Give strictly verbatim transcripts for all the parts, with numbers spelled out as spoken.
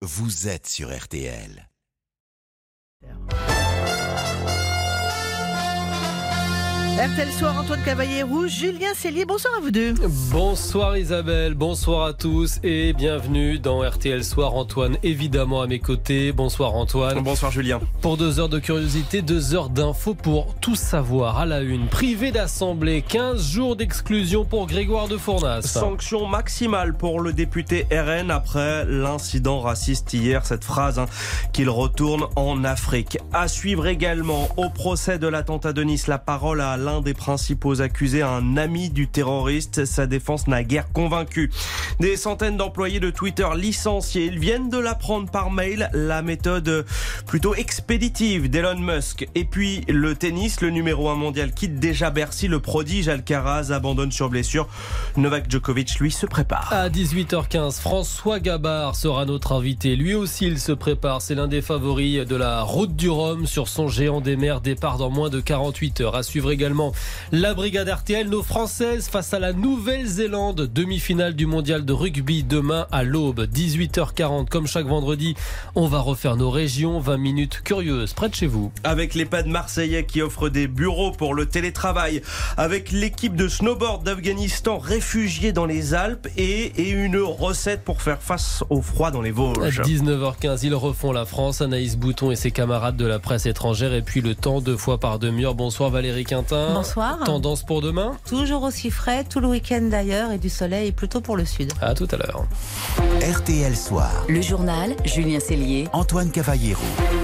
vous êtes sur R T L. R T L Soir, Antoine Cavalier-Roux, Julien Cellier, bonsoir à vous deux. Bonsoir Isabelle, bonsoir à tous et bienvenue dans R T L Soir. Antoine évidemment à mes côtés. Bonsoir Antoine. Bonsoir Julien. Pour deux heures de curiosité, deux heures d'infos pour tout savoir. À la une, privé d'assemblée, quinze jours d'exclusion pour Grégoire de Fournas. Sanction maximale pour le député R N après l'incident raciste hier. Cette phrase hein, qu'il retourne en Afrique. À suivre également au procès de l'attentat de Nice, la parole à l'un des principaux accusés, un ami du terroriste. Sa défense n'a guère convaincu. Des centaines d'employés de Twitter licenciés. Ils viennent de l'apprendre par mail, la méthode plutôt expéditive d'Elon Musk. Et puis le tennis, le numéro un mondial quitte déjà Bercy. Le prodige Alcaraz abandonne sur blessure. Novak Djokovic, lui, se prépare. À dix-huit heures quinze, François Gabard sera notre invité. Lui aussi, il se prépare. C'est l'un des favoris de la Route du Rhum sur son géant des mers. Départ dans moins de quarante-huit heures. À suivre également la brigade R T L, nos Françaises face à la Nouvelle-Zélande. Demi-finale du mondial de rugby demain à l'aube, dix-huit heures quarante. Comme chaque vendredi, on va refaire nos régions. vingt minutes curieuses près de chez vous. Avec l'EHPAD marseillais qui offre des bureaux pour le télétravail. Avec l'équipe de snowboard d'Afghanistan réfugiée dans les Alpes. Et, et une recette pour faire face au froid dans les Vosges. À dix-neuf heures quinze, ils refont la France. Anaïs Bouton et ses camarades de la presse étrangère. Et puis le temps, deux fois par demi-heure. Bonsoir Valérie Quintin. Bonsoir. Tendance pour demain ? Toujours aussi frais, tout le week-end d'ailleurs, et du soleil plutôt pour le sud. À tout à l'heure. R T L Soir. Le journal, Julien Cellier. Antoine Cavalier-Roux.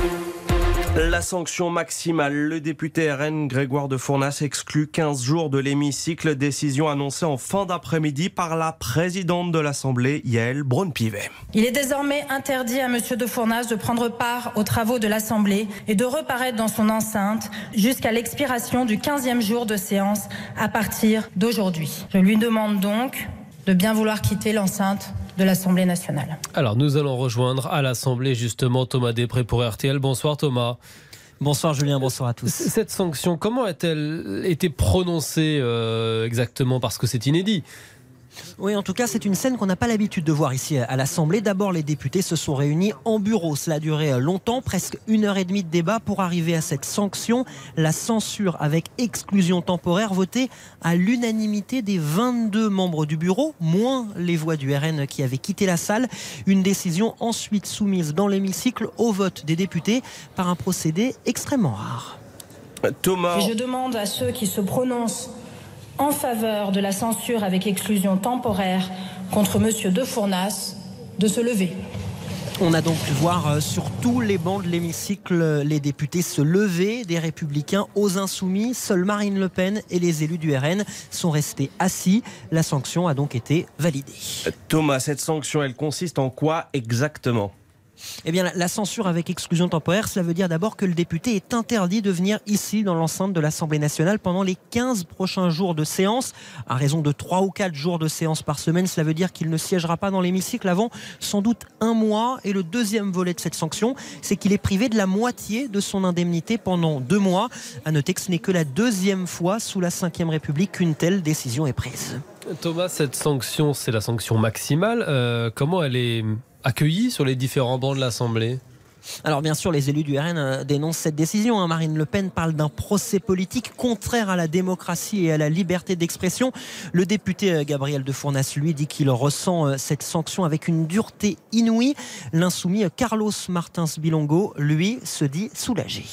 La sanction maximale, le député R N Grégoire de Fournas exclut quinze jours de l'hémicycle. Décision annoncée en fin d'après-midi par la présidente de l'Assemblée, Yaël Braun-Pivet. Il est désormais interdit à monsieur de Fournas de prendre part aux travaux de l'Assemblée et de reparaître dans son enceinte jusqu'à l'expiration du quinzième jour de séance à partir d'aujourd'hui. Je lui demande donc de bien vouloir quitter l'enceinte de l'Assemblée nationale. Alors nous allons rejoindre à l'Assemblée justement Thomas Després pour R T L. Bonsoir Thomas. Bonsoir Julien, bonsoir à tous. Cette sanction, comment a-t-elle été prononcée euh, exactement, parce que c'est inédit? Oui, en tout cas, c'est une scène qu'on n'a pas l'habitude de voir ici à l'Assemblée. D'abord, les députés se sont réunis en bureau. Cela a duré longtemps, presque une heure et demie de débat pour arriver à cette sanction. La censure avec exclusion temporaire votée à l'unanimité des vingt-deux membres du bureau, moins les voix du R N qui avaient quitté la salle. Une décision ensuite soumise dans l'hémicycle au vote des députés par un procédé extrêmement rare. Thomas. Et je demande à ceux qui se prononcent en faveur de la censure avec exclusion temporaire contre monsieur de Fournas de se lever. On a donc pu voir sur tous les bancs de l'hémicycle les députés se lever, des Républicains aux Insoumis. Seuls Marine Le Pen et les élus du R N sont restés assis. La sanction a donc été validée. Thomas, cette sanction, elle consiste en quoi exactement ? Eh bien, la censure avec exclusion temporaire, cela veut dire d'abord que le député est interdit de venir ici dans l'enceinte de l'Assemblée nationale pendant les quinze prochains jours de séance. À raison de trois ou quatre jours de séance par semaine, cela veut dire qu'il ne siégera pas dans l'hémicycle avant sans doute un mois. Et le deuxième volet de cette sanction, c'est qu'il est privé de la moitié de son indemnité pendant deux mois. À noter que ce n'est que la deuxième fois sous la cinquième République qu'une telle décision est prise. Thomas, cette sanction, c'est la sanction maximale. Euh, comment elle est accueillie sur les différents bancs de l'Assemblée ? Alors bien sûr, les élus du R N dénoncent cette décision. Hein. Marine Le Pen parle d'un procès politique contraire à la démocratie et à la liberté d'expression. Le député Gabriel de Fournas, lui, dit qu'il ressent cette sanction avec une dureté inouïe. L'insoumis Carlos Martins Bilongo, lui, se dit soulagé.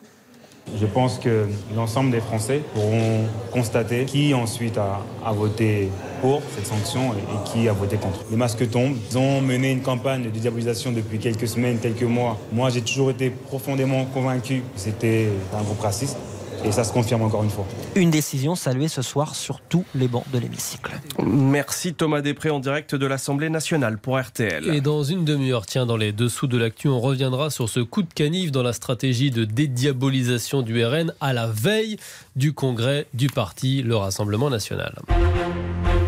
Je pense que l'ensemble des Français pourront constater qui ensuite a, a voté pour cette sanction et, et qui a voté contre. Les masques tombent. Ils ont mené une campagne de diabolisation depuis quelques semaines, quelques mois. Moi, j'ai toujours été profondément convaincu que c'était un groupe raciste. Et ça se confirme encore une fois. Une décision saluée ce soir sur tous les bancs de l'hémicycle. Merci Thomas Després en direct de l'Assemblée nationale pour R T L. Et dans une demi-heure, tiens, dans les dessous de l'actu, on reviendra sur ce coup de canif dans la stratégie de dédiabolisation du R N à la veille du congrès du parti, le Rassemblement national.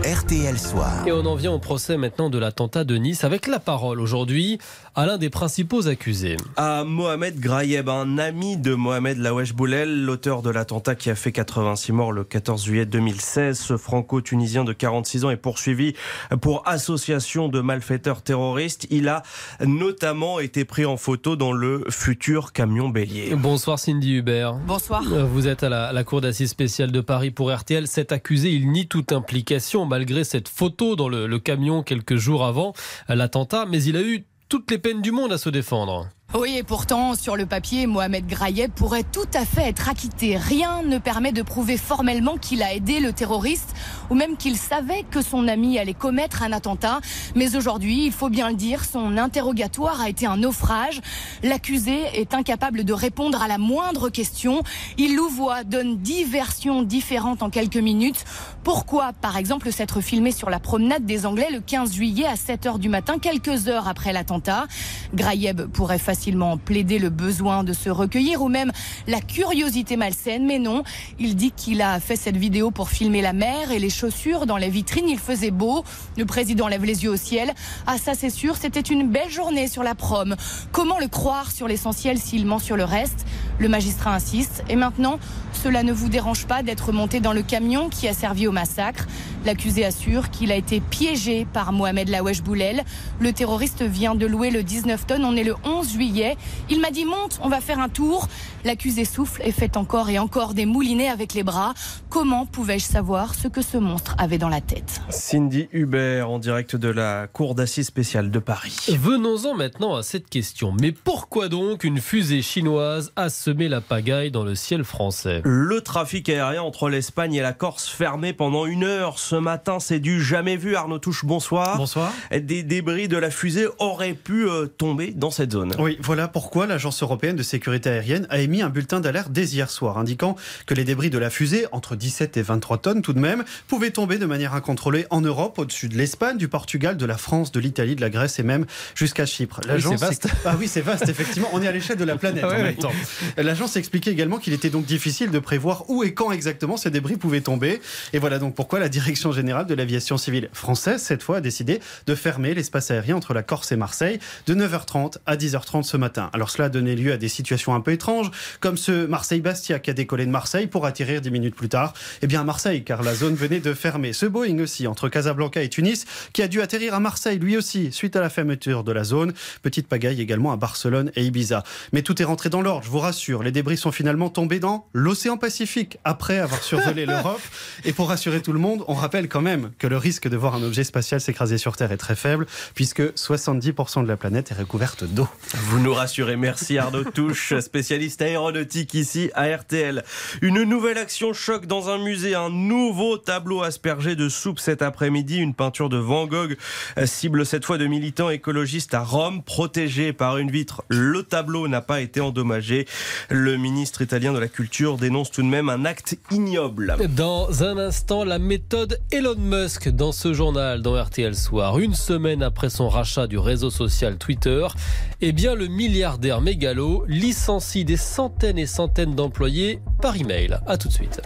R T L Soir. Et on en vient au procès maintenant de l'attentat de Nice avec la parole aujourd'hui à l'un des principaux accusés. À Mohamed Grayeb, un ami de Mohamed Lawesh Boulel, l'auteur de l'attentat qui a fait quatre-vingt-six morts le quatorze juillet deux mille seize. Ce franco-tunisien de quarante-six ans est poursuivi pour association de malfaiteurs terroristes. Il a notamment été pris en photo dans le futur camion bélier. Bonsoir Cindy Hubert. Bonsoir. Vous êtes à la, à la cour d'assises spéciale de Paris pour R T L. Cet accusé, il nie toute implication malgré cette photo dans le, le camion quelques jours avant l'attentat, mais il a eu toutes les peines du monde à se défendre. Oui, et pourtant, sur le papier, Mohamed Grayeb pourrait tout à fait être acquitté. Rien ne permet de prouver formellement qu'il a aidé le terroriste ou même qu'il savait que son ami allait commettre un attentat. Mais aujourd'hui, il faut bien le dire, son interrogatoire a été un naufrage. L'accusé est incapable de répondre à la moindre question. Il louvoie, donne dix versions différentes en quelques minutes. Pourquoi, par exemple, s'être filmé sur la promenade des Anglais le quinze juillet à sept heures du matin, quelques heures après l'attentat? Grayeb pourrait facilement facilement plaider le besoin de se recueillir ou même la curiosité malsaine, mais non, il dit qu'il a fait cette vidéo pour filmer la mer et les chaussures dans les vitrines. Il faisait beau, le président lève les yeux au ciel. Ah ça c'est sûr, c'était une belle journée sur la prom. Comment le croire sur l'essentiel s'il ment sur le reste? Le magistrat insiste. Et maintenant, cela ne vous dérange pas d'être monté dans le camion qui a servi au massacre? L'accusé assure qu'il a été piégé par Mohamed Lawesh Boulel. Le terroriste vient de louer le dix-neuf tonnes, on est le onze juillet. Il m'a dit monte, on va faire un tour. L'accusé souffle et fait encore et encore des moulinets avec les bras. Comment pouvais-je savoir ce que ce monstre avait dans la tête? Cindy Hubert en direct de la cour d'assises spéciale de Paris. Venons-en maintenant à cette question. Mais pourquoi donc une fusée chinoise a semé la pagaille dans le ciel français? Le trafic aérien entre l'Espagne et la Corse fermé pendant une heure ce matin, c'est du jamais vu. Arnaud Touche, bonsoir. Bonsoir. Des débris de la fusée auraient pu euh, tomber dans cette zone. Oui, voilà pourquoi l'Agence européenne de sécurité aérienne a émis un bulletin d'alerte dès hier soir, indiquant que les débris de la fusée, entre dix-sept et vingt-trois tonnes tout de même, pouvaient tomber de manière incontrôlée en Europe, au-dessus de l'Espagne, du Portugal, de la France, de l'Italie, de la Grèce et même jusqu'à Chypre. L'agence, oui, c'est vaste. Ah oui, c'est vaste, effectivement. On est à l'échelle de la planète ah, en oui, même oui. temps. L'agence expliquait également qu'il était donc difficile de prévoir où et quand exactement ces débris pouvaient tomber. Et voilà donc pourquoi la Direction générale de l'aviation civile française, cette fois, a décidé de fermer l'espace aérien entre la Corse et Marseille de neuf heures trente à dix heures trente ce matin. Alors cela a donné lieu à des situations un peu étranges, comme ce Marseille-Bastia qui a décollé de Marseille pour atterrir dix minutes plus tard, eh bien à Marseille, car la zone venait de fermer. Ce Boeing aussi, entre Casablanca et Tunis, qui a dû atterrir à Marseille, lui aussi, suite à la fermeture de la zone. Petite pagaille également à Barcelone et Ibiza. Mais tout est rentré dans l'ordre, je vous rassure. Les débris sont finalement tombés dans l'océan Pacifique, après avoir survolé l'Europe. Et pour rassurer tout le monde, on rappelle quand même que le risque de voir un objet spatial s'écraser sur Terre est très faible, puisque soixante-dix pour cent de la planète est recouverte d'eau. Vous nous rassurez, merci Arnaud Touche, spécialiste aéronautique ici à R T L. Une nouvelle action choc dans un musée, un nouveau tableau aspergé de soupe cet après-midi. Une peinture de Van Gogh cible cette fois de militants écologistes à Rome, protégé par une vitre. Le tableau n'a pas été endommagé. Le ministre italien de la Culture dénonce tout de même un acte ignoble. Dans un instant, la méthode Elon Musk dans ce journal, dans R T L Soir. Une semaine après son rachat du réseau social Twitter, eh bien le milliardaire mégalo licencie des centaines et centaines d'employés par email. A tout de suite.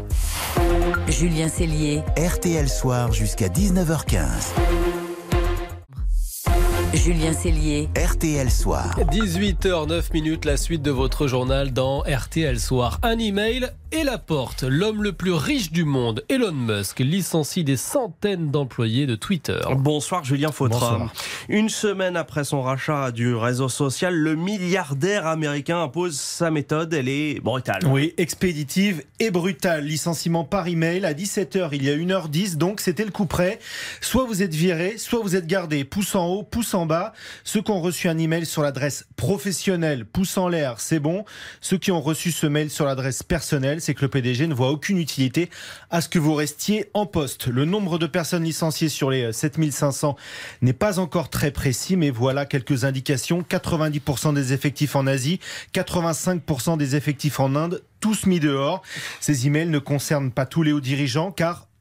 Julien Cellier, R T L Soir jusqu'à dix-neuf heures quinze. Julien Cellier, R T L Soir. dix-huit heures neuf minutes, la suite de votre journal dans R T L Soir. Un email et la porte. L'homme le plus riche du monde, Elon Musk, licencie des centaines d'employés de Twitter. Bonsoir Julien Fautra. Bonsoir. Une semaine après son rachat du réseau social, le milliardaire américain impose sa méthode. Elle est brutale. Oui, expéditive et brutale. Licenciement par email à dix-sept heures, il y a une heure dix, donc c'était le coup près. Soit vous êtes viré, soit vous êtes gardé. Pouce en haut, pouce en bas. Ceux qui ont reçu un email sur l'adresse professionnelle, pouce en l'air, c'est bon. Ceux qui ont reçu ce mail sur l'adresse personnelle, c'est que le P D G ne voit aucune utilité à ce que vous restiez en poste. Le nombre de personnes licenciées sur les sept mille cinq cents n'est pas encore très précis, mais voilà quelques indications. quatre-vingt-dix pour cent des effectifs en Asie, quatre-vingt-cinq pour cent des effectifs en Inde, tous mis dehors. Ces emails ne concernent pas tous les hauts dirigeants, car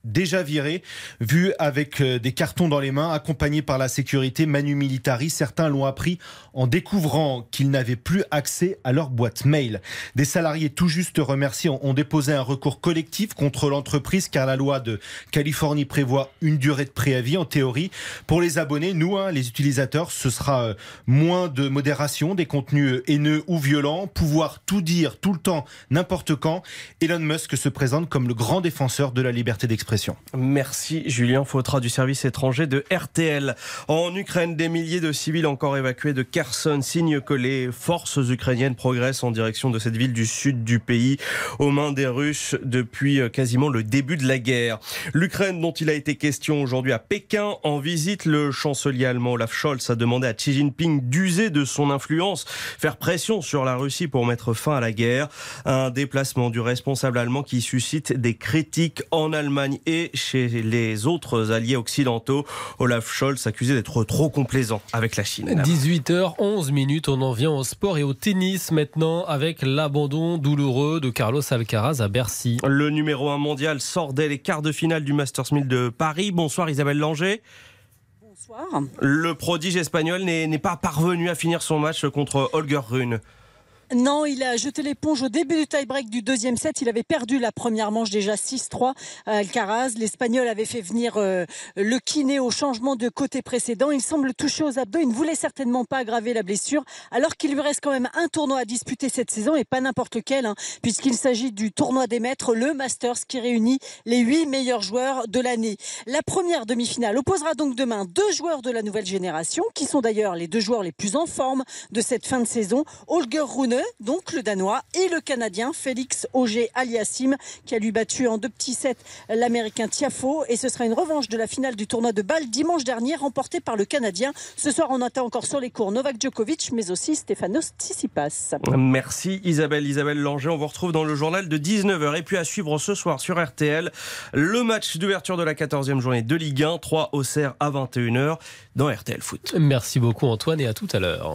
déjà viré, vu avec des cartons dans les mains, accompagné par la sécurité Manu Militari. Certains l'ont appris en découvrant qu'ils n'avaient plus accès à leur boîte mail. Des salariés tout juste remerciés ont déposé un recours collectif contre l'entreprise car la loi de Californie prévoit une durée de préavis en théorie. Pour les abonnés, nous, hein, les utilisateurs, ce sera moins de modération des contenus haineux ou violents, pouvoir tout dire tout le temps, n'importe quand. Elon Musk se présente comme le grand défenseur de la liberté d'expression. Merci Julien Fautra du service étranger de R T L. En Ukraine, des milliers de civils encore évacués de Kherson, signe que les forces ukrainiennes progressent en direction de cette ville du sud du pays, aux mains des Russes depuis quasiment le début de la guerre. L'Ukraine dont il a été question aujourd'hui à Pékin, en visite, le chancelier allemand Olaf Scholz a demandé à Xi Jinping d'user de son influence, faire pression sur la Russie pour mettre fin à la guerre. Un déplacement du responsable allemand qui suscite des critiques en Allemagne et chez les autres alliés occidentaux. Olaf Scholz accusé d'être trop complaisant avec la Chine. dix-huit heures onze minutes, on en vient au sport et au tennis maintenant avec l'abandon douloureux de Carlos Alcaraz à Bercy. Le numéro un mondial sort dès les quarts de finale du Masters mille de Paris. Bonsoir Isabelle Langer. Bonsoir. Le prodige espagnol n'est, n'est pas parvenu à finir son match contre Holger Rune. Non, il a jeté l'éponge au début du tie-break du deuxième set. Il avait perdu la première manche déjà six trois à Alcaraz. L'Espagnol avait fait venir euh, le kiné au changement de côté précédent. Il semble touché aux abdos. Il ne voulait certainement pas aggraver la blessure, alors qu'il lui reste quand même un tournoi à disputer cette saison et pas n'importe lequel, hein, puisqu'il s'agit du tournoi des maîtres, le Masters, qui réunit les huit meilleurs joueurs de l'année. La première demi-finale opposera donc demain deux joueurs de la nouvelle génération, qui sont d'ailleurs les deux joueurs les plus en forme de cette fin de saison. Holger Rune, donc le Danois, et le Canadien Félix Auger-Aliassime, qui a lui battu en deux petits sets l'Américain Tiafoe. Et ce sera une revanche de la finale du tournoi de Bâle dimanche dernier, remportée par le Canadien. Ce soir, on attend encore sur les cours Novak Djokovic, mais aussi Stefanos Tsitsipas. Merci Isabelle. Isabelle Langer, on vous retrouve dans le journal de dix-neuf heures. Et puis à suivre ce soir sur R T L, le match d'ouverture de la quatorzième journée de Ligue un, trois Auxerre à vingt et une heures dans R T L Foot. Merci beaucoup Antoine et à tout à l'heure.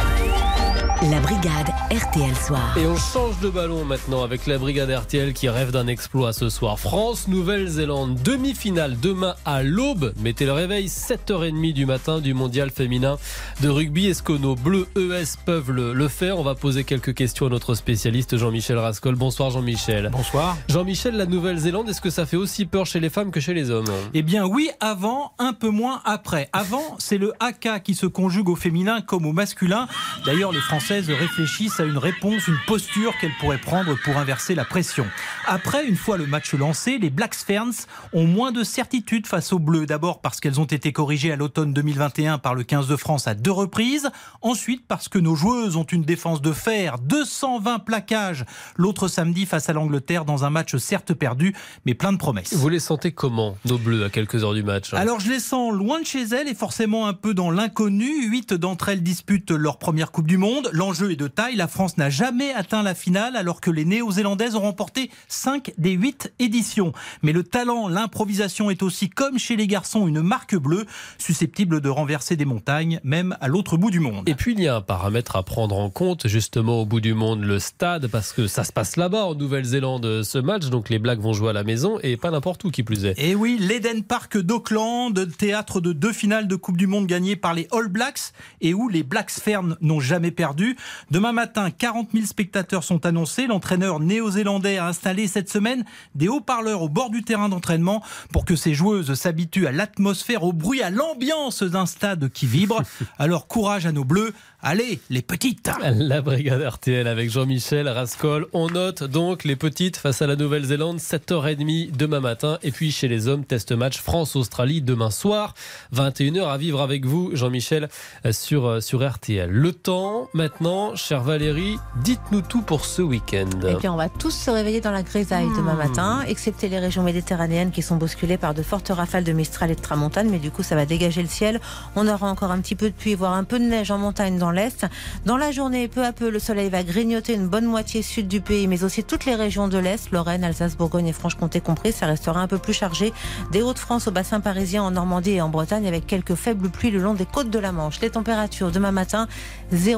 La brigade R T L Soir. Et on change de ballon maintenant avec la brigade R T L qui rêve d'un exploit ce soir. France-Nouvelle-Zélande, demi-finale demain à l'aube. Mettez le réveil, sept heures trente du matin du mondial féminin de rugby. Est-ce que nos bleus E S peuvent le, le faire? On va poser quelques questions à notre spécialiste Jean-Michel Rascol. Bonsoir Jean-Michel. Bonsoir. Jean-Michel, la Nouvelle-Zélande, est-ce que ça fait aussi peur chez les femmes que chez les hommes? Eh bien oui, avant, un peu moins après. Avant, c'est le haka qui se conjugue au féminin comme au masculin. D'ailleurs, les Français réfléchissent à une réponse, une posture qu'elles pourraient prendre pour inverser la pression. Après, une fois le match lancé, les Black Ferns ont moins de certitude face aux Bleus. D'abord parce qu'elles ont été corrigées à l'automne deux mille vingt et un par le quinze de France à deux reprises. Ensuite parce que nos joueuses ont une défense de fer, deux cent vingt plaquages l'autre samedi face à l'Angleterre dans un match certes perdu, mais plein de promesses. Vous les sentez comment, nos Bleus, à quelques heures du match? Alors je les sens loin de chez elles et forcément un peu dans l'inconnu. Huit d'entre elles disputent leur première Coupe du Monde. L'enjeu est de taille, la France n'a jamais atteint la finale alors que les Néo-Zélandaises ont remporté cinq des huit éditions. Mais le talent, l'improvisation est aussi, comme chez les garçons, une marque bleue, susceptible de renverser des montagnes, même à l'autre bout du monde. Et puis il y a un paramètre à prendre en compte, justement au bout du monde, le stade, parce que ça se passe là-bas en Nouvelle-Zélande ce match, donc les Blacks vont jouer à la maison et pas n'importe où qui plus est. Et oui, l'Eden Park d'Auckland, théâtre de deux finales de Coupe du Monde gagnées par les All Blacks et où les Black Ferns n'ont jamais perdu. Demain matin, quarante mille spectateurs sont annoncés. L'entraîneur néo-zélandais a installé cette semaine des haut-parleurs au bord du terrain d'entraînement pour que ses joueuses s'habituent à l'atmosphère, au bruit, à l'ambiance d'un stade qui vibre. Alors courage à nos Bleus. Allez, les petites. La brigade R T L avec Jean-Michel Rascol. On note donc les petites face à la Nouvelle-Zélande, sept heures trente demain matin. Et puis chez les hommes, test match France-Australie demain soir, vingt et une heures à vivre avec vous, Jean-Michel, sur, sur R T L. Le temps maintenant, chère Valérie, dites-nous tout pour ce week-end. Eh bien, on va tous se réveiller dans la grisaille mmh. demain matin, excepté les régions méditerranéennes qui sont bousculées par de fortes rafales de Mistral et de Tramontane. Mais du coup, ça va dégager le ciel. On aura encore un petit peu de pluie, voire un peu de neige en montagne dans l'Est. Dans la journée, peu à peu, le soleil va grignoter une bonne moitié sud du pays, mais aussi toutes les régions de l'Est, Lorraine, Alsace, Bourgogne et Franche-Comté compris. Ça restera un peu plus chargé des Hauts-de-France au bassin parisien, en Normandie et en Bretagne, avec quelques faibles pluies le long des côtes de la Manche. Les températures demain matin, zéro à onze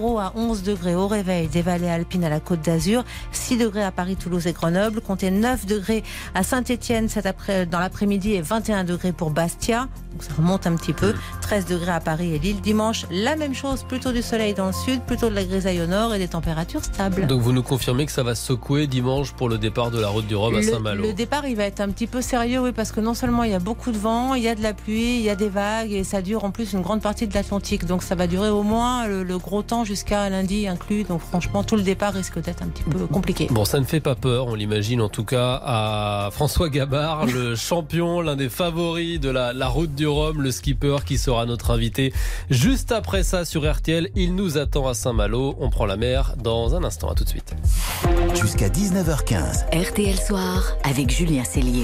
onze degrés au réveil des vallées alpines à la Côte d'Azur, six degrés à Paris, Toulouse et Grenoble, comptez neuf degrés à Saint-Étienne cet après, dans l'après-midi et vingt et un degrés pour Bastia. Donc ça remonte un petit peu, treize degrés à Paris et Lille. Dimanche, la même chose, plutôt du soleil dans le sud, plutôt de la grisaille au nord et des températures stables. Donc vous nous confirmez que ça va secouer dimanche pour le départ de la route du Rhum à Saint-Malo? Le départ, il va être un petit peu sérieux, oui, parce que non seulement il y a beaucoup de vent, il y a de la pluie, il y a des vagues et ça dure en plus une grande partie de l'Atlantique. Donc ça va durer au moins le, le gros temps jusqu'à lundi inclus. Donc franchement, tout le départ risque d'être un petit peu compliqué. Bon, ça ne fait pas peur, on l'imagine en tout cas à François Gabard, le champion, l'un des favoris de la, la route du Rhum, le skipper qui sera notre invité juste après ça sur R T L. Il nous attend à Saint-Malo. On prend la mer dans un instant. À tout de suite. Jusqu'à dix-neuf heures quinze. R T L Soir avec Julien Cellier.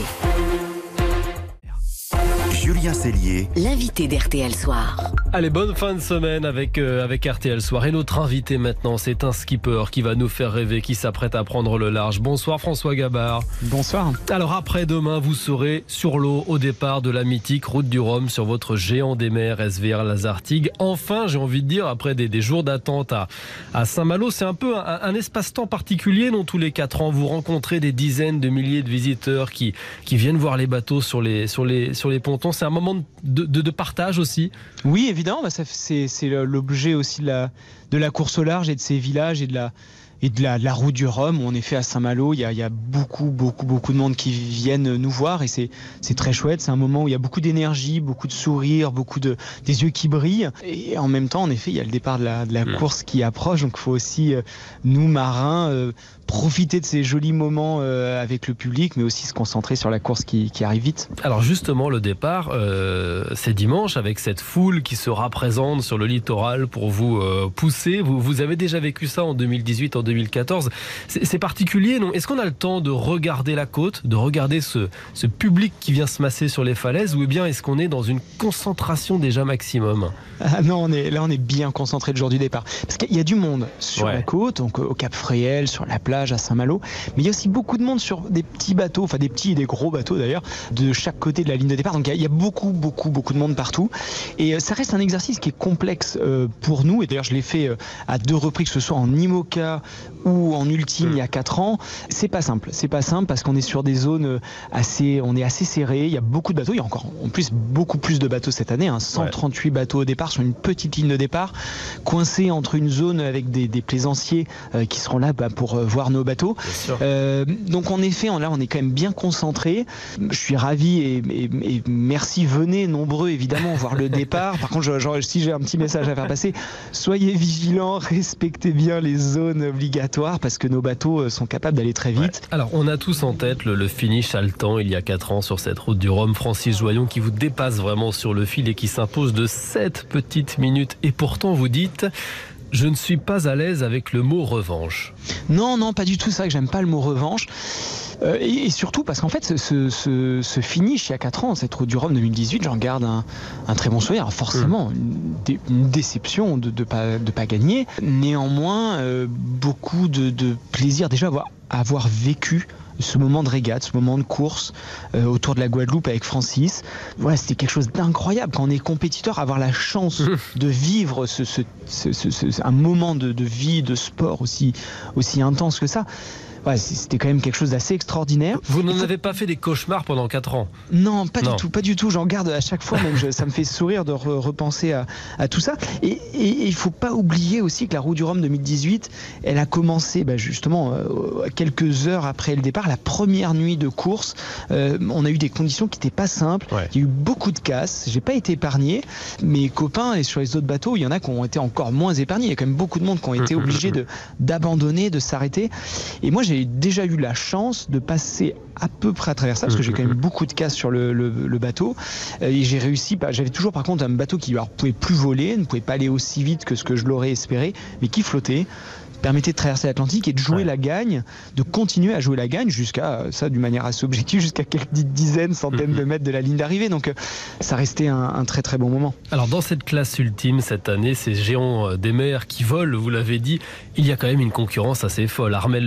Julien Cellier, l'invité d'R T L Soir. Allez, bonne fin de semaine avec, euh, avec R T L Soir. Et notre invité maintenant, c'est un skipper qui va nous faire rêver, qui s'apprête à prendre le large. Bonsoir François Gabard. Bonsoir. Alors après-demain, vous serez sur l'eau au départ de la mythique route du Rhum sur votre géant des mers S V R Lazartigue. Enfin, j'ai envie de dire, après des, des jours d'attente à, à Saint-Malo, c'est un peu un, un espace-temps particulier, non? Tous les quatre ans, vous rencontrez des dizaines de milliers de visiteurs qui, qui viennent voir les bateaux sur les, sur les, sur les pontons. C'est un moment de, de, de partage aussi. Oui, évidemment, bah ça, c'est, c'est l'objet aussi de la, de la course au large et de ces villages et de la, et de la, de la route du Rhum. En effet, à Saint-Malo, il y a, il y a beaucoup, beaucoup, beaucoup de monde qui viennent nous voir et c'est, c'est très chouette. C'est un moment où il y a beaucoup d'énergie, beaucoup de sourires, beaucoup de, des yeux qui brillent. Et en même temps, en effet, il y a le départ de la, de la mmh. course qui approche. Donc, il faut aussi, euh, nous, marins, euh, profiter de ces jolis moments euh, avec le public, mais aussi se concentrer sur la course qui, qui arrive vite. Alors justement, le départ, euh, c'est dimanche avec cette foule qui sera présente sur le littoral pour vous euh, pousser. Vous, vous avez déjà vécu ça en deux mille dix-huit, en deux mille quatorze. C'est, c'est particulier, non? Est-ce qu'on a le temps de regarder la côte, de regarder ce, ce public qui vient se masser sur les falaises, ou bien est-ce qu'on est dans une concentration déjà maximum? Ah non, on est, là on est bien concentré le jour du départ. Parce qu'il y a du monde sur ouais. la côte, donc au Cap Fréhel, sur la plage, à Saint-Malo, mais il y a aussi beaucoup de monde sur des petits bateaux, enfin des petits et des gros bateaux d'ailleurs, de chaque côté de la ligne de départ. Donc il y a beaucoup, beaucoup, beaucoup de monde partout. Et ça reste un exercice qui est complexe pour nous. Et d'ailleurs, je l'ai fait à deux reprises, que ce soit en IMOCA ou en ultime il y a quatre ans. C'est pas simple. C'est pas simple parce qu'on est sur des zones assez, on est assez serré. Il y a beaucoup de bateaux. Il y a encore, en plus, beaucoup plus de bateaux cette année. Hein, cent trente-huit ouais. bateaux au départ sur une petite ligne de départ, coincés entre une zone avec des, des plaisanciers euh, qui seront là bah, pour euh, voir nos bateaux. Euh, donc en effet, là, on est quand même bien concentré. Je suis ravi et, et, et merci. Venez nombreux évidemment voir le départ. Par contre, je, je, si j'ai un petit message à faire passer, soyez vigilants, respectez bien les zones obligatoires parce que nos bateaux sont capables d'aller très vite. Ouais. Alors, on a tous en tête le, le finish haletant il y a quatre ans sur cette route du Rhum. Francis Joyon qui vous dépasse vraiment sur le fil et qui s'impose de sept petites minutes. Et pourtant, vous dites... Je ne suis pas à l'aise avec le mot revanche. Non, non, pas du tout. C'est vrai que j'aime pas le mot revanche. Euh, et, et surtout parce qu'en fait, ce, ce, ce finish il y a quatre ans, cette route du Rhum deux mille dix-huit, j'en garde un, un très bon souvenir. Forcément, mmh. une, dé, une déception de ne pas, de pas gagner. Néanmoins, euh, beaucoup de, de plaisir déjà à avoir, à avoir vécu ce moment de régate, ce moment de course euh, autour de la Guadeloupe avec Francis. Voilà, c'était quelque chose d'incroyable quand on est compétiteur, avoir la chance mmh. de vivre ce, ce, ce, ce, ce, un moment de, de vie, de sport aussi, aussi intense que ça. Ouais, c'était quand même quelque chose d'assez extraordinaire. Vous n'en avez pas fait des cauchemars pendant quatre ans? Non, pas non. du tout, pas du tout. J'en garde à chaque fois, même je, ça me fait sourire de re, repenser à, à tout ça. Et il faut pas oublier aussi que la route du Rhum deux mille dix-huit, elle a commencé bah, justement euh, quelques heures après le départ, la première nuit de course. Euh, on a eu des conditions qui n'étaient pas simples. Ouais. Il y a eu beaucoup de casses. J'ai pas été épargné. Mes copains et sur les autres bateaux, il y en a qui ont été encore moins épargnés. Il y a quand même beaucoup de monde qui ont été obligés de d'abandonner, de s'arrêter. Et moi, j'ai J'ai déjà eu la chance de passer à peu près à travers ça parce que j'ai quand même beaucoup de casse sur le, le, le bateau et j'ai réussi. J'avais toujours par contre un bateau qui ne pouvait plus voler, ne pouvait pas aller aussi vite que ce que je l'aurais espéré, mais qui flottait, permettait de traverser l'Atlantique et de jouer ouais. la gagne, de continuer à jouer la gagne jusqu'à ça d'une manière assez objective, jusqu'à quelques dizaines, centaines de mètres de la ligne d'arrivée. Donc ça restait un, un très très bon moment. Alors dans cette classe ultime cette année, ces géants des mers qui volent, vous l'avez dit, il y a quand même une concurrence assez folle. Armelle Lecléache,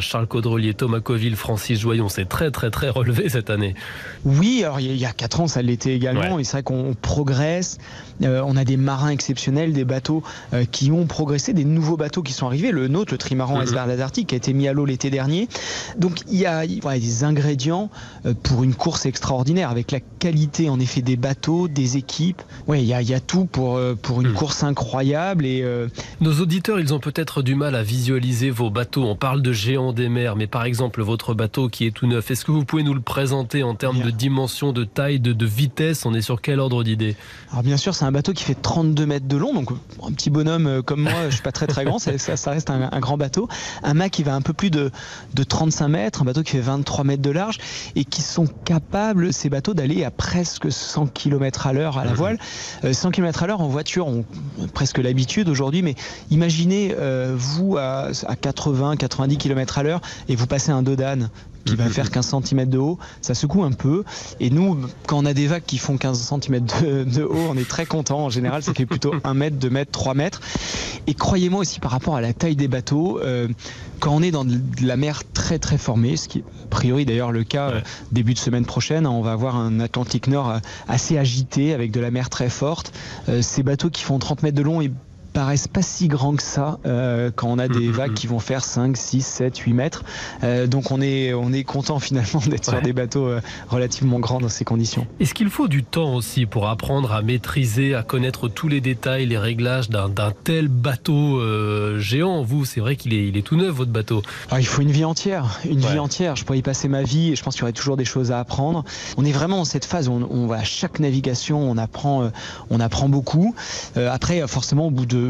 Charles Caudrelier, Thomas Coville, Francis Joyon, c'est très très très relevé cette année. Oui, alors il y a quatre ans ça l'était également, ouais. Et c'est vrai qu'on progresse, euh, on a des marins exceptionnels, des bateaux euh, qui ont progressé, des nouveaux bateaux qui sont arrivés, le nôtre, le trimaran Esbern Antarctique qui a été mis à l'eau l'été dernier. Donc il y a voilà, des ingrédients euh, pour une course extraordinaire avec la qualité en effet des bateaux, des équipes. Ouais, il y a, il y a tout pour, euh, pour une mmh. course incroyable. Et, euh... Nos auditeurs, ils ont peut-être du mal à visualiser vos bateaux. On parle de géants des mers, mais par exemple votre bateau qui est tout neuf, est-ce que vous pouvez nous le présenter en termes bien. de dimension, de taille, de, de vitesse? On est sur quel ordre d'idée? Alors bien sûr, c'est un bateau qui fait trente-deux mètres de long, donc un petit bonhomme comme moi, je suis pas très très grand, ça, ça, ça reste un, un grand bateau. Un mât qui va un peu plus de, de trente-cinq mètres, un bateau qui fait vingt-trois mètres de large et qui sont capables, ces bateaux, d'aller à presque cent kilomètres à l'heure à la voile. Euh, cent kilomètres à l'heure en voiture, on a presque l'habitude aujourd'hui, mais imaginez euh, vous à, à quatre-vingts quatre-vingt-dix kilomètres à l'heure et vous passez un dos d'âne qui va faire quinze centimètres de haut, ça secoue un peu. Et nous, quand on a des vagues qui font quinze centimètres de, de haut, on est très content. En général, ça fait plutôt un mètre, deux mètres, trois mètres. Et croyez-moi aussi par rapport à la taille des bateaux, euh, quand on est dans de la mer très très formée, ce qui est a priori d'ailleurs le cas ouais. début de semaine prochaine, on va avoir un Atlantique Nord assez agité avec de la mer très forte. Euh, ces bateaux qui font trente mètres de long et paraissent pas si grands que ça euh, quand on a des vagues qui vont faire cinq, six, sept, huit mètres. Euh, donc on est, on est content finalement d'être ouais. sur des bateaux euh, relativement grands dans ces conditions. Est-ce qu'il faut du temps aussi pour apprendre à maîtriser, à connaître tous les détails, les réglages d'un, d'un tel bateau euh, géant? Vous, c'est vrai qu'il est, il est tout neuf votre bateau. Alors, il faut une vie entière, une ouais. vie entière. Je pourrais y passer ma vie et je pense qu'il y aurait toujours des choses à apprendre. On est vraiment dans cette phase où on, on va à chaque navigation, on apprend, euh, on apprend beaucoup. Euh, après, forcément, au bout de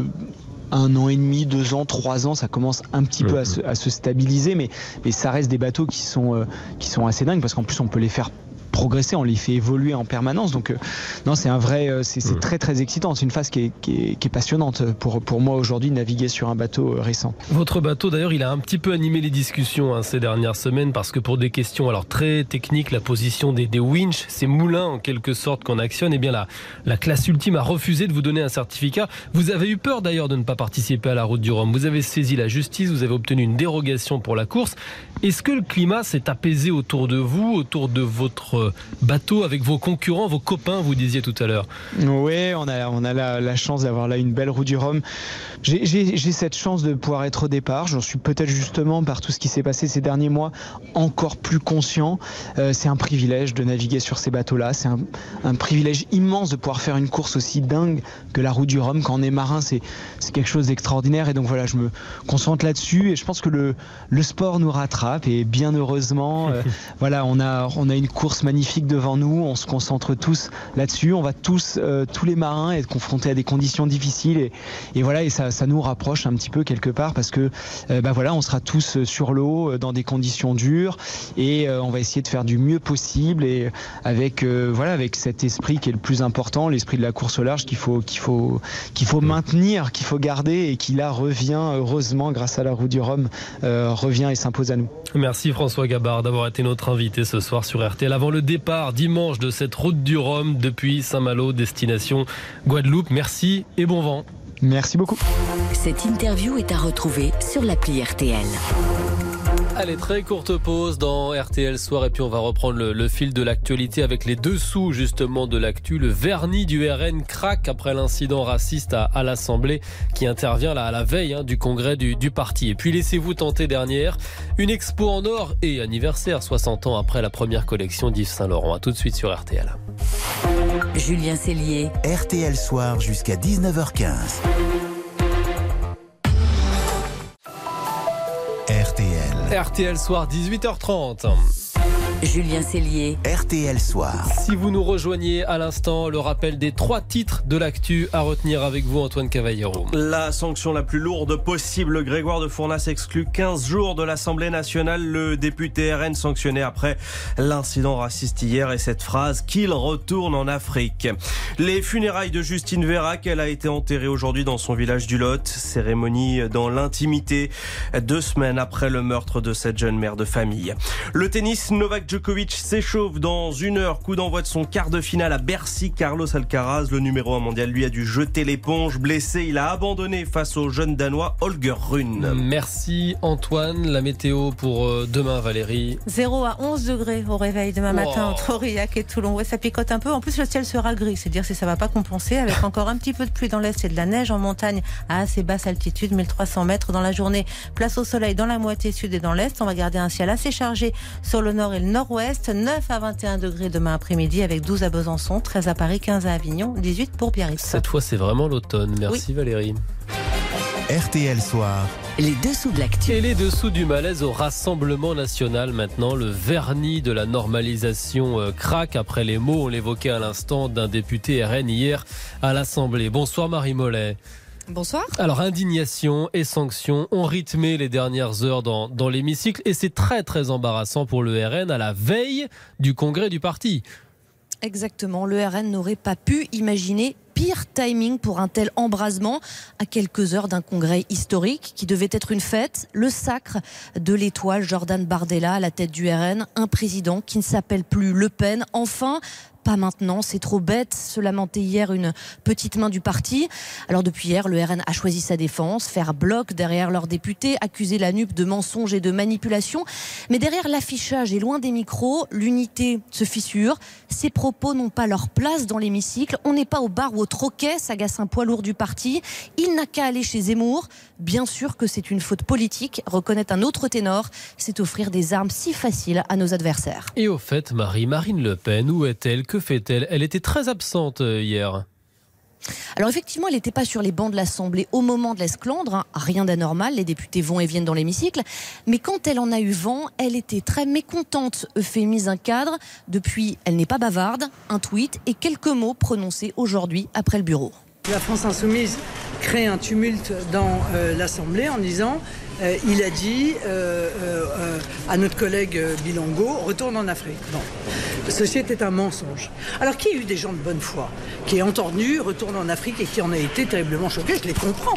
un an et demi, deux ans, trois ans, ça commence un petit mmh. peu à se, à se stabiliser, mais, mais ça reste des bateaux qui sont, euh, qui sont assez dingues parce qu'en plus on peut les faire progresser, on les fait évoluer en permanence. Donc euh, non, c'est un vrai, euh, c'est, c'est mmh. très très excitant. C'est une phase qui est, qui est, qui est passionnante pour, pour moi aujourd'hui, naviguer sur un bateau euh, récent. Votre bateau d'ailleurs, il a un petit peu animé les discussions hein, ces dernières semaines parce que pour des questions alors très techniques, la position des, des winches, ces moulins en quelque sorte qu'on actionne, et eh bien la, la classe ultime a refusé de vous donner un certificat. Vous avez eu peur d'ailleurs de ne pas participer à la Route du Rhum. Vous avez saisi la justice, vous avez obtenu une dérogation pour la course. Est-ce que le climat s'est apaisé autour de vous, autour de votre bateau, avec vos concurrents, vos copains, vous disiez tout à l'heure? Oui, on a, on a la, la chance d'avoir là une belle Route du Rhum. J'ai, j'ai, j'ai cette chance de pouvoir être au départ. J'en suis peut-être justement par tout ce qui s'est passé ces derniers mois encore plus conscient. Euh, c'est un privilège de naviguer sur ces bateaux-là. C'est un, un privilège immense de pouvoir faire une course aussi dingue que la Route du Rhum. Quand on est marin, c'est, c'est quelque chose d'extraordinaire. Et donc voilà, je me concentre là-dessus. Et je pense que le, le sport nous rattrape. Et bien heureusement, euh, voilà, on a, on a une course magnifique devant nous. On se concentre tous là-dessus. On va tous, euh, tous les marins être confrontés à des conditions difficiles. Et, et voilà, et ça ça nous rapproche un petit peu quelque part parce que euh, bah voilà, on sera tous sur l'eau dans des conditions dures et euh, on va essayer de faire du mieux possible et avec euh, voilà, avec cet esprit qui est le plus important, l'esprit de la course au large qu'il faut qu'il faut qu'il faut maintenir, qu'il faut garder et qui là revient heureusement grâce à la Route du Rhum euh, revient et s'impose à nous. Merci François Gabard d'avoir été notre invité ce soir sur R T L avant le départ dimanche de cette Route du Rhum depuis Saint-Malo destination Guadeloupe. Merci et bon vent. Merci beaucoup. Cette interview est à retrouver sur l'appli R T L. Allez, très courte pause dans R T L Soir et puis on va reprendre le, le fil de l'actualité avec les dessous justement de l'actu. Le vernis du R N craque après l'incident raciste à, à l'Assemblée qui intervient là à la veille hein, du congrès du, du parti. Et puis laissez-vous tenter dernière, une expo en or et anniversaire soixante ans après la première collection d'Yves Saint Laurent. A tout de suite sur R T L. Julien Cellier. R T L Soir jusqu'à dix-neuf heures quinze. R T L. R T L Soir, dix-huit heures trente. Julien Cellier. R T L Soir. Si vous nous rejoignez à l'instant, le rappel des trois titres de l'actu à retenir avec vous, Antoine Cavallero. La sanction la plus lourde possible. Grégoire de Fournas exclut quinze jours de l'Assemblée nationale. Le député R N sanctionné après l'incident raciste hier et cette phrase qu'il retourne en Afrique. Les funérailles de Justine Vérac, elle a été enterrée aujourd'hui dans son village du Lot. Cérémonie dans l'intimité, deux semaines après le meurtre de cette jeune mère de famille. Le tennis, Novak Djokovic s'échauffe dans une heure. Coup d'envoi de son quart de finale à Bercy. Carlos Alcaraz, le numéro un mondial, lui a dû jeter l'éponge. Blessé, il a abandonné face au jeune danois Holger Rune. Merci Antoine. La météo pour demain, Valérie. zéro à onze degrés au réveil demain matin wow. entre Aurillac et Toulon. Ouais, ça picote un peu. En plus, le ciel sera gris. C'est dire si ça va pas compenser avec encore un petit peu de pluie dans l'est et de la neige en montagne à assez basse altitude, mille trois cents mètres dans la journée. Place au soleil dans la moitié sud et dans l'est. On va garder un ciel assez chargé sur le nord et le nord-ouest. neuf à vingt et un degrés demain après-midi avec douze à Besançon, treize à Paris, quinze à Avignon, dix-huit pour Biarritz. Cette fois, c'est vraiment l'automne. Merci oui. Valérie. R T L Soir. Les dessous de l'actu. Et les dessous du malaise au Rassemblement national maintenant. Le vernis de la normalisation euh, craque après les mots, on l'évoquait à l'instant, d'un député R N hier à l'Assemblée. Bonsoir Marie Mollet. Bonsoir. Alors, indignation et sanctions ont rythmé les dernières heures dans, dans l'hémicycle et c'est très très embarrassant pour le R N à la veille du congrès du parti. Exactement, le R N n'aurait pas pu imaginer pire timing pour un tel embrasement à quelques heures d'un congrès historique qui devait être une fête, le sacre de l'étoile Jordan Bardella à la tête du R N, un président qui ne s'appelle plus Le Pen. Enfin, pas maintenant, c'est trop bête, se lamentait hier une petite main du parti. Alors depuis hier, le R N a choisi sa défense, faire bloc derrière leurs députés, accuser la N U P de mensonges et de manipulation. Mais derrière l'affichage et loin des micros, l'unité se fissure. Ces propos n'ont pas leur place dans l'hémicycle. On n'est pas au bar ou au troquet, s'agace un poids lourd du parti. Il n'a qu'à aller chez Zemmour. Bien sûr que c'est une faute politique, reconnaît un autre ténor, c'est offrir des armes si faciles à nos adversaires. Et au fait, Marie, Marine Le Pen, où est-elle ? Que fait-elle ? Elle était très absente hier. Alors effectivement, elle n'était pas sur les bancs de l'Assemblée au moment de l'esclandre, hein. Rien d'anormal, les députés vont et viennent dans l'hémicycle. Mais quand elle en a eu vent, elle était très mécontente, euphémise un cadre. Depuis, elle n'est pas bavarde, un tweet et quelques mots prononcés aujourd'hui après le bureau. La France Insoumise crée un tumulte dans euh, l'Assemblée en disant euh, il a dit euh, euh, à notre collègue euh, Bilango, retourne en Afrique. Bon. Ceci était un mensonge. Alors qui a eu des gens de bonne foi, qui ont entendu retourne en Afrique et qui en a été terriblement choqué, je les comprends.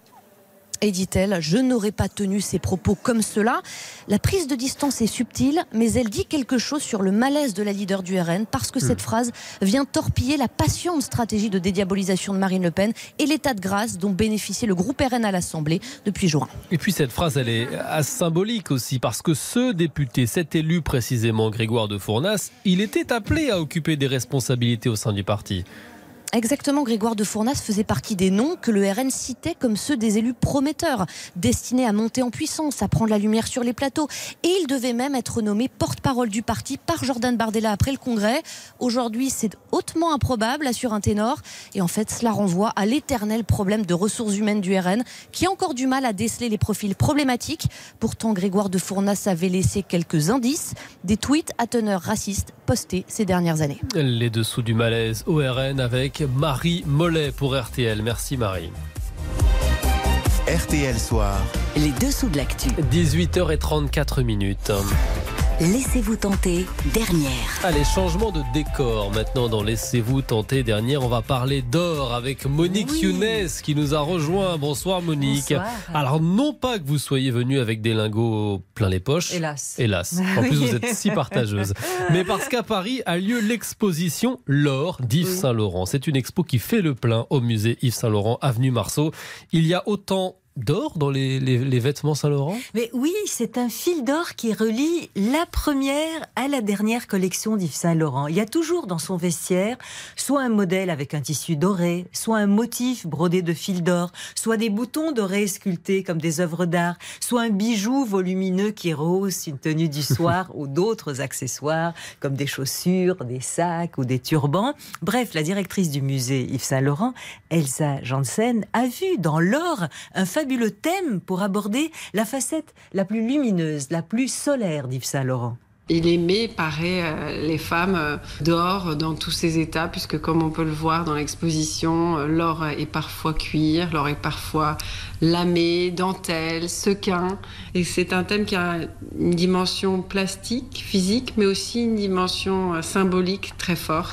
Et dit-elle, je n'aurais pas tenu ces propos comme cela. La prise de distance est subtile, mais elle dit quelque chose sur le malaise de la leader du R N, parce que mmh. cette phrase vient torpiller la patiente stratégie de dédiabolisation de Marine Le Pen et l'état de grâce dont bénéficiait le groupe R N à l'Assemblée depuis juin. Et puis cette phrase, elle est symbolique aussi, parce que ce député, cet élu précisément, Grégoire de Fournas, il était appelé à occuper des responsabilités au sein du parti. Exactement, Grégoire de Fournas faisait partie des noms que le R N citait comme ceux des élus prometteurs, destinés à monter en puissance, à prendre la lumière sur les plateaux. Et il devait même être nommé porte-parole du parti par Jordan Bardella après le congrès. Aujourd'hui, c'est hautement improbable, assure un ténor. Et en fait, cela renvoie à l'éternel problème de ressources humaines du R N, qui a encore du mal à déceler les profils problématiques. Pourtant, Grégoire de Fournas avait laissé quelques indices, des tweets à teneur raciste postés ces dernières années. Les dessous du malaise au R N avec Marie Mollet pour R T L. Merci Marie. R T L Soir. Les dessous de l'actu. dix-huit heures trente-quatre minutes. Laissez-vous tenter, dernière. Allez, changement de décor maintenant dans Laissez-vous tenter, dernière. On va parler d'or avec Monique oui. Younes qui nous a rejoint. Bonsoir Monique. Bonsoir. Alors non pas que vous soyez venue avec des lingots plein les poches. Hélas. Hélas. En plus vous êtes si partageuse. Mais parce qu'à Paris a lieu l'exposition L'or d'Yves oui. Saint-Laurent. C'est une expo qui fait le plein au musée Yves Saint-Laurent, avenue Marceau. Il y a autant d'or dans les, les, les vêtements Saint-Laurent ? Mais oui, c'est un fil d'or qui relie la première à la dernière collection d'Yves Saint-Laurent. Il y a toujours dans son vestiaire soit un modèle avec un tissu doré, soit un motif brodé de fil d'or, soit des boutons dorés sculptés comme des œuvres d'art, soit un bijou volumineux qui rehausse une tenue du soir ou d'autres accessoires comme des chaussures, des sacs ou des turbans. Bref, la directrice du musée Yves Saint-Laurent, Elsa Janssen, a vu dans l'or un fabuleux le thème pour aborder la facette la plus lumineuse, la plus solaire d'Yves Saint-Laurent. Il aimait parer euh, les femmes euh, d'or dans tous ses états, puisque comme on peut le voir dans l'exposition, euh, l'or est parfois cuir, l'or est parfois lamé, dentelle, sequin. Et c'est un thème qui a une dimension plastique, physique, mais aussi une dimension euh, symbolique très forte.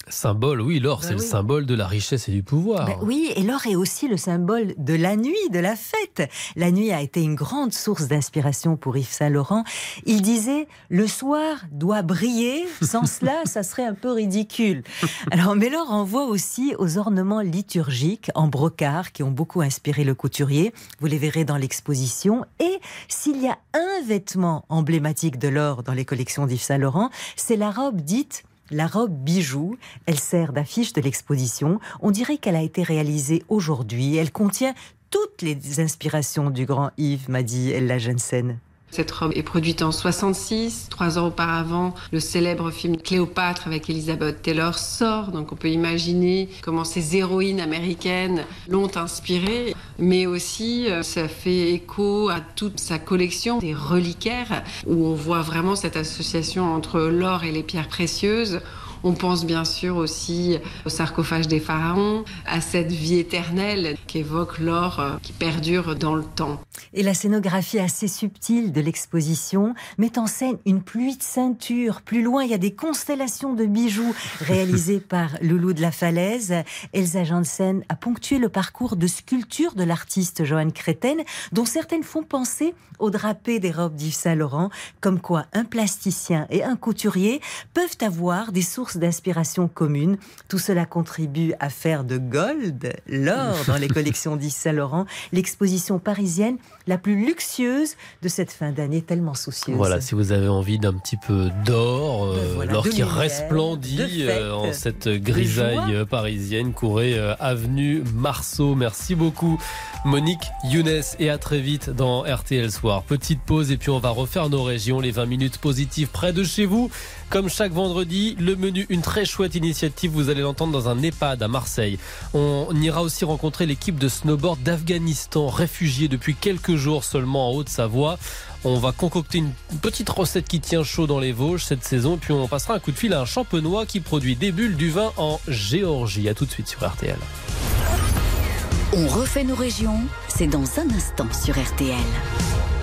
Symbole, oui, l'or, bah c'est oui. le symbole de la richesse et du pouvoir. Bah oui, et l'or est aussi le symbole de la nuit, de la fête. La nuit a été une grande source d'inspiration pour Yves Saint-Laurent. Il disait, le soir doit briller, sans cela, ça serait un peu ridicule. Alors, mais l'or renvoie aussi aux ornements liturgiques en brocart qui ont beaucoup inspiré le couturier. Vous les verrez dans l'exposition. Et s'il y a un vêtement emblématique de l'or dans les collections d'Yves Saint-Laurent, c'est la robe dite la robe bijou. Elle sert d'affiche de l'exposition. On dirait qu'elle a été réalisée aujourd'hui. Elle contient toutes les inspirations du grand Yves, m'a dit Ella Jensen. Cette robe est produite en soixante-six. Trois ans auparavant, le célèbre film Cléopâtre avec Elizabeth Taylor sort. Donc on peut imaginer comment ces héroïnes américaines l'ont inspirée. Mais aussi, ça fait écho à toute sa collection des reliquaires où on voit vraiment cette association entre l'or et les pierres précieuses. On pense bien sûr aussi au sarcophage des pharaons, à cette vie éternelle qu'évoque l'or qui perdure dans le temps. Et la scénographie assez subtile de l'exposition met en scène une pluie de ceintures. Plus loin, il y a des constellations de bijoux réalisées par Loulou de la Falaise. Elsa Jensen a ponctué le parcours de sculpture de l'artiste Johan Créten, dont certaines font penser aux drapés des robes d'Yves Saint-Laurent, comme quoi un plasticien et un couturier peuvent avoir des sources d'inspiration commune. Tout cela contribue à faire de Gold l'or dans les collections d'Yves Saint-Laurent, l'exposition parisienne la plus luxueuse de cette fin d'année tellement soucieuse. Voilà, si vous avez envie d'un petit peu d'or, euh, voilà, l'or qui resplendit euh, en cette grisaille parisienne, courez euh, avenue Marceau. Merci beaucoup Monique Younes et à très vite dans R T L Soir. Petite pause et puis on va refaire nos régions, les vingt minutes positives près de chez vous. Comme chaque vendredi, le menu, une très chouette initiative, vous allez l'entendre dans un EHPAD à Marseille. On ira aussi rencontrer l'équipe de snowboard d'Afghanistan, réfugiée depuis quelques jours seulement en Haute-Savoie. On va concocter une petite recette qui tient chaud dans les Vosges cette saison. Et puis on passera un coup de fil à un champenois qui produit des bulles du vin en Géorgie. A tout de suite sur R T L. On refait nos régions, c'est dans un instant sur R T L.